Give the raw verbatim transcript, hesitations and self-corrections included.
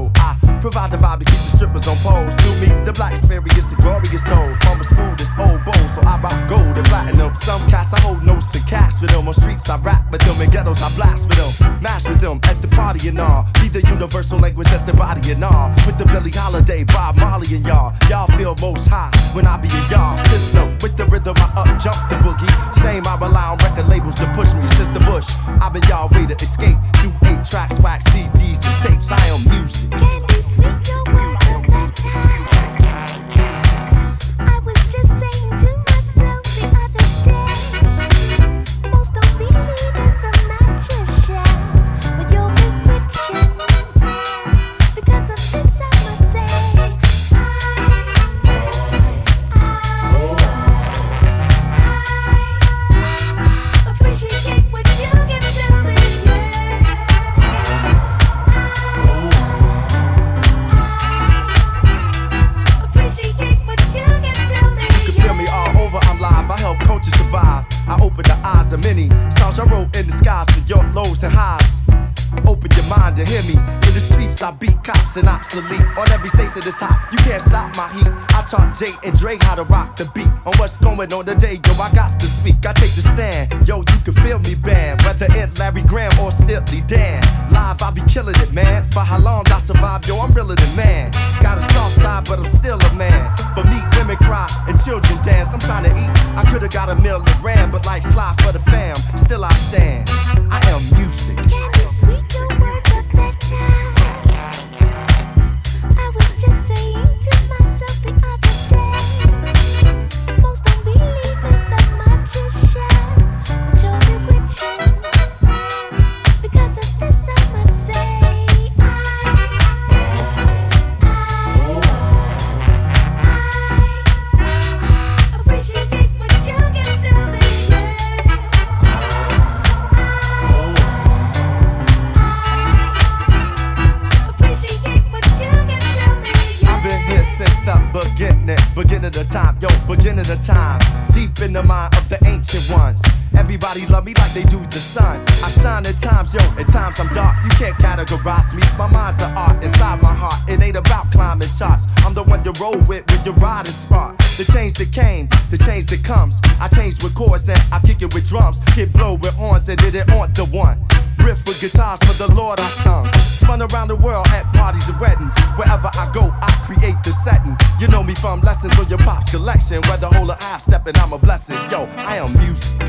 soul. I provide the vibe to keep the strippers on poles. Through me, the black experience, the glorious told. From a smooth as old bowl, so I rock gold and platinum. Some cats I hold notes and cash for them. On streets I rap with them, in ghettos I blast for them. Mash with them at the party and all. Be the universal language that's embodying all. With the Billie Holiday, Bob Marley and y'all. Y'all feel most high when I be in y'all system. With the rhythm I up jump the boogie. Shame I rely on record labels to push me since the bush. I've been y'all way to escape through eight tracks, wax, C Ds and tapes. I am music. Candy sweet, your words of that time. I was just saying to myself the other day, most don't believe in the magic shout, but you're bewitching. Because of this I must say, I, I, I appreciate what you can tell me, yeah. I help culture survive. I open the eyes of many. Songs I wrote in the skies for your lows and highs. Open your mind to hear me. In the streets I beat cops and obsolete. On every station that's hot, you can't stop my heat. I taught Jay and Dre how to rock the beat. On what's going on today, yo, I got to speak. I take the stand, yo, you can feel me band. Whether it Larry Graham or Steely Dan. Live, I be killing it, man. For how long I survive, yo, I'm realer than man. Got a soft side, but I'm still a man. For me, women cry and children dance. I'm trying to eat, I could've got a meal and ran. But like Sly for the fam, still I stand. I am music. Candy sweet, your words of that time. I was just saying to myself the other day, most don't believe in the magician, but you're bewitching. Because of this I must say, I, I, I appreciate what you can tell me, yeah. Since the beginning, beginning of time, yo, beginning of time. Deep in the mind of the ancient ones. Everybody love me like they do the sun. I shine at times, yo, at times I'm dark. You can't categorize me. My mind's an art inside my heart. It ain't about climbing charts. I'm the one you roll with when you're riding smart. The change that came, the change that comes. I change with chords and I kick it with drums. Hit blow with horns and it ain't on the one. Riff with guitars for the Lord I sung. Spun around the world at parties and weddings. Wherever I go, I create the setting. You know me from lessons on your pop's collection. Whether whole or half stepping, I'm a blessing. Yo, I am music.